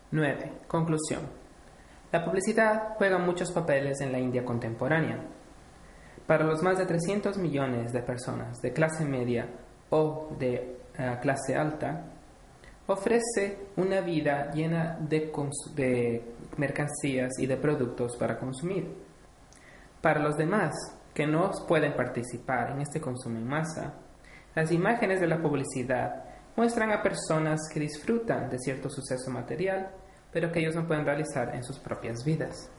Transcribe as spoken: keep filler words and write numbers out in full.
nueve. Conclusión. La publicidad juega muchos papeles en la India contemporánea. Para los más de trescientos millones de personas de clase media o de uh, clase alta, ofrece una vida llena de, de mercancías y de productos para consumir. Para los demás, que no pueden participar en este consumo en masa, las imágenes de la publicidad muestran a personas que disfrutan de cierto suceso material, pero que ellos no pueden realizar en sus propias vidas.